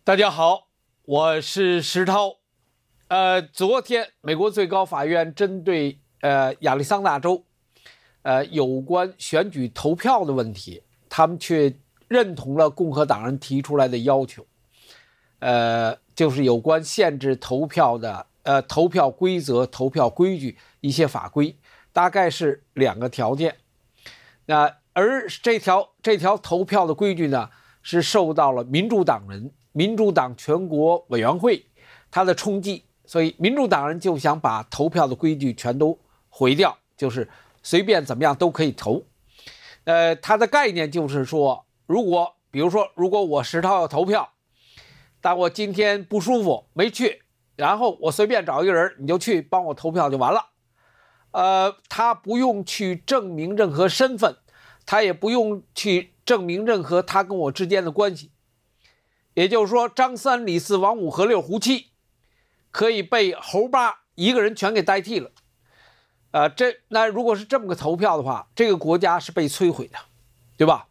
大家好，我是石涛。昨天美国最高法院针对亚利桑那州有关选举投票的问题，他们却认同了共和党人提出来的要求，就是有关限制投票的投票规则、投票规矩一些法规，大概是2个条件。而这条投票的规矩呢，是受到了民主党全国委员会它的冲击，所以民主党人就想把投票的规矩全都毁掉，就是随便怎么样都可以投。它的概念就是说，比如说我石涛要投票，但我今天不舒服没去，然后我随便找一个人，你就去帮我投票就完了。他不用去证明任何身份，他也不用去证明任何他跟我之间的关系。也就是说，张三李四王五何六胡七可以被猴八一个人全给代替了。那如果是这么个投票的话，这个国家是被摧毁的，对吧？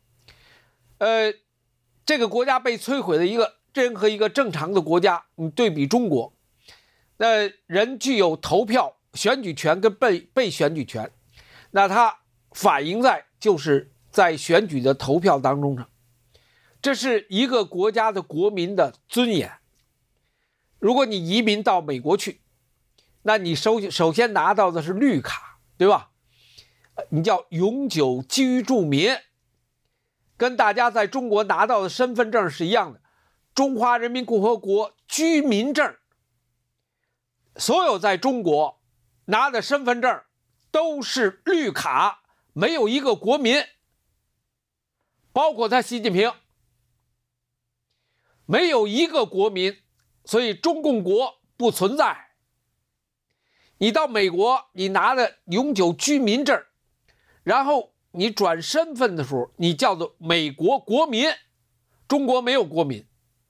这个国家被摧毁的任何一个正常的国家，你对比中国，那人具有投票选举权跟被选举权，那它反映就是在选举的投票当中上，这是一个国家的国民的尊严。如果你移民到美国去，那你首先拿到的是绿卡，对吧？你叫永久居住民，跟大家在中国拿到的身份证是一样的，中华人民共和国居民证。所有在中国拿的身份证都是绿卡，没有一个国民，包括他习近平，没有一个国民，所以中共国不存在。你到美国，你拿的永久居民证，然后你转身份的时候，你叫做美国国民，中国没有国民。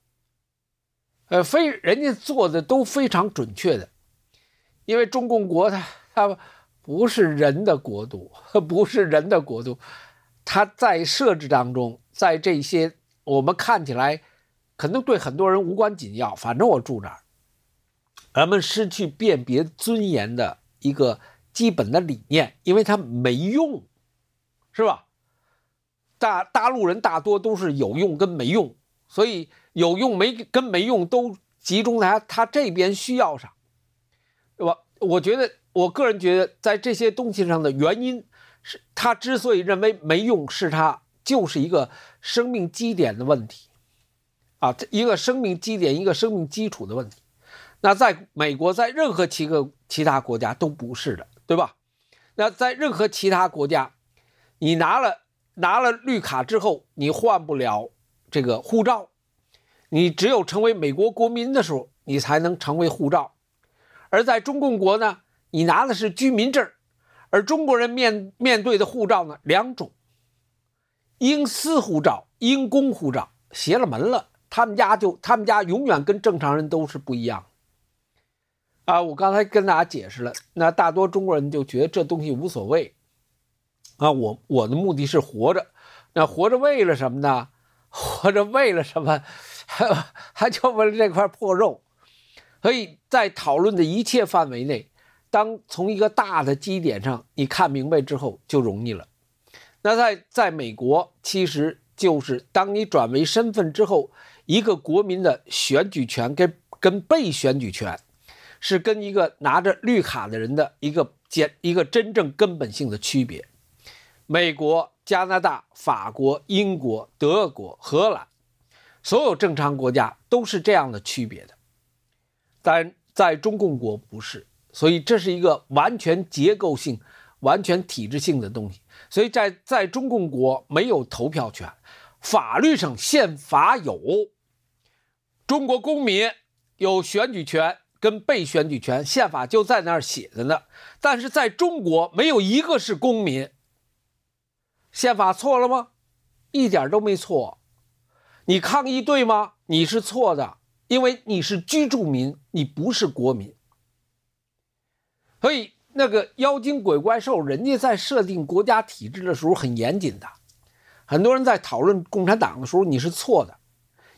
人家做的都非常准确的，因为中共国它不是人的国度，不是人的国度，它在设置当中，在这些我们看起来可能对很多人无关紧要，反正我住这儿，咱们失去辨别尊严的一个基本的理念，因为它没用，是吧？大陆人大多都是有用跟没用，所以有用跟没用都集中在他这边需要上，对吧？我个人觉得在这些东西上的原因是，他之所以认为没用，是他就是一个生命基点的问题啊，一个生命基点，一个生命基础的问题。那在美国，在任何其他国家都不是的，对吧？那在任何其他国家，你拿了绿卡之后，你换不了这个护照，你只有成为美国国民的时候，你才能成为护照。而在中共国呢，你拿的是居民证，而中国人面对的护照呢2种，英私护照、英公护照，邪了门了，他们家永远跟正常人都是不一样啊！我刚才跟大家解释了，那大多中国人就觉得这东西无所谓啊，我的目的是活着，那活着为了什么呢？活着为了什么？还就为了这块破肉。所以在讨论的一切范围内，当从一个大的基点上你看明白之后就容易了。那在美国，其实就是当你转为身份之后，一个国民的选举权跟被选举权是跟一个拿着绿卡的人的一个真正根本性的区别。美国、加拿大、法国、英国、德国、荷兰，所有正常国家都是这样的区别的，但在中共国不是，所以这是一个完全结构性、完全体制性的东西。所以在中共国没有投票权，法律上宪法有，中国公民有选举权跟被选举权，宪法就在那儿写着呢。但是在中国没有一个是公民，宪法错了吗？一点都没错。你抗议对吗？你是错的，因为你是居住民，你不是国民。所以那个妖精鬼怪兽，人家在设定国家体制的时候很严谨的。很多人在讨论共产党的时候，你是错的，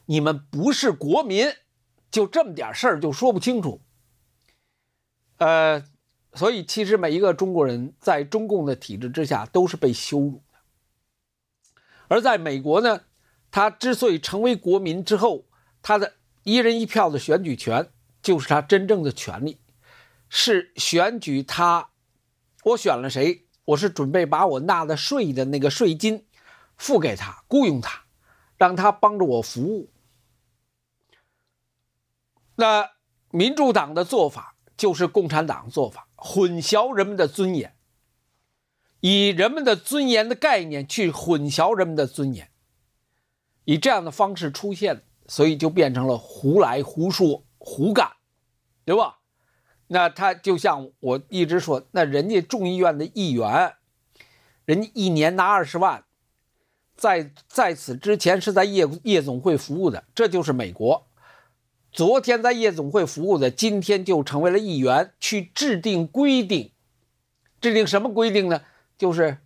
你们不是国民，就这么点事儿就说不清楚。所以其实每一个中国人在中共的体制之下都是被羞辱的。而在美国呢，他之所以成为国民之后，他的一人一票的选举权就是他真正的权利，是选举他，我选了谁，我是准备把我纳的税的那个税金付给他，雇佣他，让他帮着我服务。那民主党的做法就是共产党做法，混淆人们的尊严，以人们的尊严的概念去混淆人们的尊严，以这样的方式出现，所以就变成了胡来胡说胡干，对吧？那他就像我一直说，那人家众议院的议员，人家一年拿20万，在此之前是在夜总会服务的，这就是美国。昨天在夜总会服务的，今天就成为了议员，去制定规定。制定什么规定呢？就是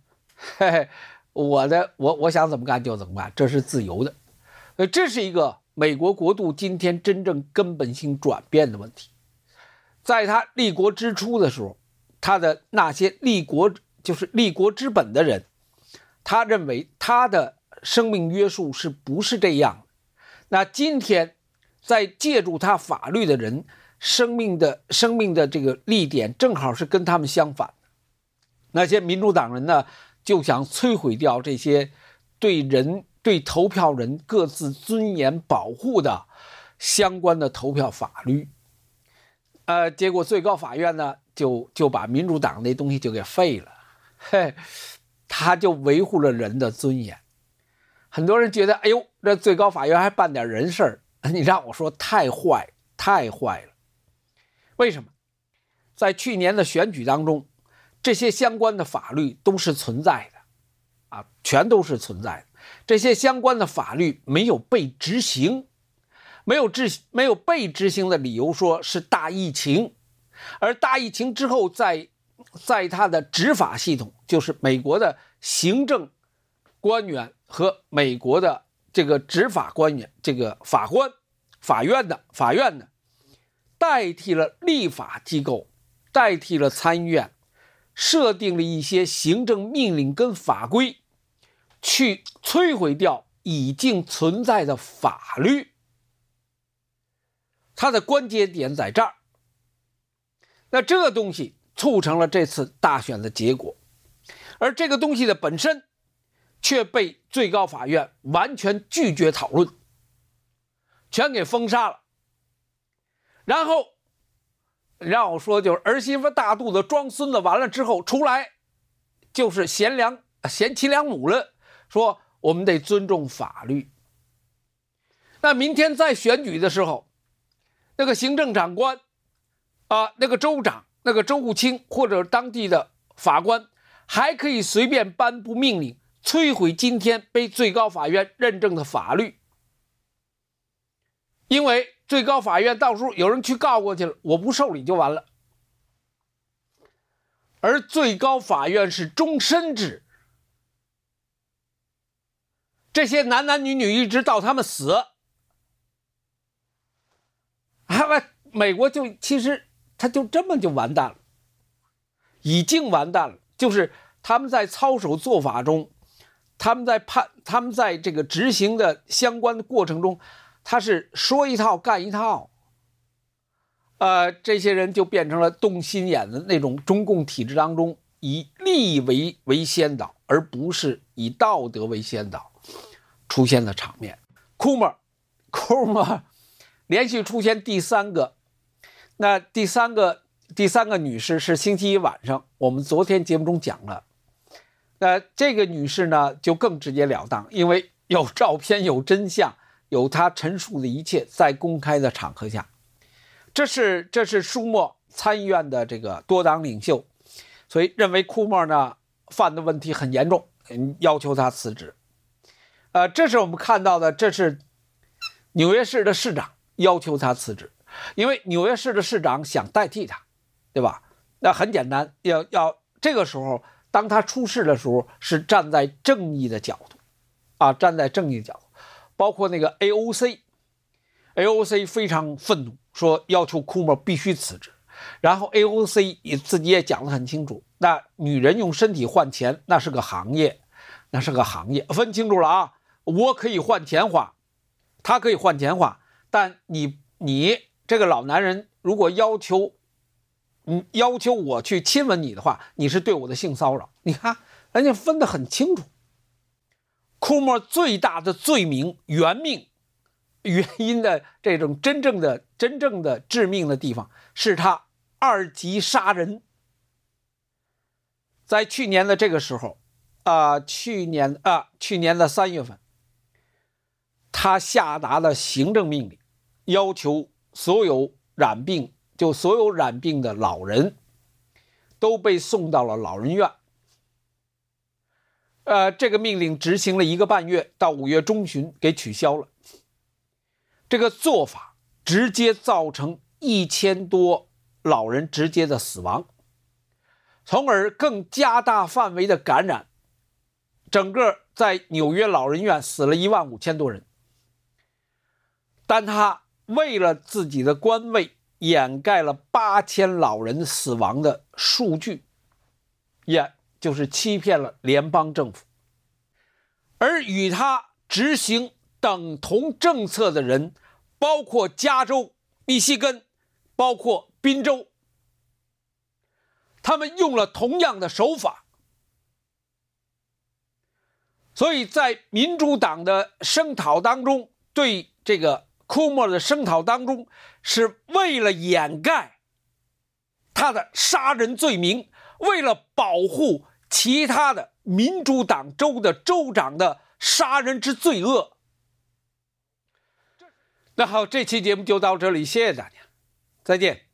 我想怎么干就怎么干，这是自由的。这是一个美国国度今天真正根本性转变的问题。在他立国之初的时候，他的那些立国之本的人，他认为他的生命约束是不是这样的？那今天在借助他法律的人，生命的这个立点正好是跟他们相反的。那些民主党人呢，就想摧毁掉这些对投票人各自尊严保护的相关的投票法律。结果最高法院呢，就把民主党那东西就给废了。他就维护了人的尊严。很多人觉得，哎呦，这最高法院还办点人事儿，你让我说太坏了。为什么？在去年的选举当中，这些相关的法律都是存在的，全都是存在的。这些相关的法律没有被执行，没有被执行的理由说是大疫情，而大疫情之后，在他的执法系统，就是美国的行政官员和美国的这个执法官员，这个法官、法院的代替了立法机构，代替了参议院，设定了一些行政命令跟法规，去摧毁掉已经存在的法律。它的关键点在这儿。那这个东西促成了这次大选的结果，而这个东西的本身却被最高法院完全拒绝讨论，全给封杀了。然后让我说，就是儿媳妇大肚子装孙子，完了之后出来就是贤妻良母了，说我们得尊重法律。那明天在选举的时候，那个行政长官那个州长、那个州务卿或者当地的法官还可以随便颁布命令，摧毁今天被最高法院认证的法律。因为最高法院到时候有人去告过去了，我不受理就完了。而最高法院是终身制，这些男男女女一直到他们死，美国其实他就这么就完蛋了，已经完蛋了。就是他们在操守做法中，他们在这个执行的相关的过程中，他是说一套干一套。这些人就变成了动心眼的那种中共体制当中以利益为先导，而不是以道德为先导出现的场面。库默连续出现第三个，那第三个女士是星期一晚上，我们昨天节目中讲了。这个女士呢就更直截了当，因为有照片、有真相、有她陈述的一切在公开的场合下。这是舒默参议院的这个多党领袖，所以认为库默呢犯的问题很严重，要求他辞职。这是我们看到的，这是纽约市的市长要求他辞职，因为纽约市的市长想代替他，对吧？那很简单，要这个时候当他出事的时候是站在正义的角度站在正义的角度，包括那个 AOC AOC 非常愤怒，说要求库莫必须辞职。然后 AOC 自己也讲得很清楚，那女人用身体换钱，那是个行业，分清楚了啊！我可以换钱花，他可以换钱花，但你这个老男人如果要求我去亲吻你的话，你是对我的性骚扰。你看，人家分得很清楚。库莫最大的罪名原因的这种真正的致命的地方是他2级杀人。在去年的这个时候，去年的3月份，他下达了行政命令，要求所有染病的老人都被送到了老人院。这个命令执行了1个半月，到5月中旬给取消了。这个做法直接造成1000多老人直接的死亡，从而更加大范围的感染。整个在纽约老人院死了15000多人。但他为了自己的官位，掩盖了8000老人死亡的数据，也就是欺骗了联邦政府。而与他执行等同政策的人，包括加州、密西根，包括宾州，他们用了同样的手法。所以在民主党的声讨当中，对这个库莫的声讨当中，是为了掩盖他的杀人罪名，为了保护其他的民主党州的州长的杀人之罪恶。那好，这期节目就到这里，谢谢大家，再见。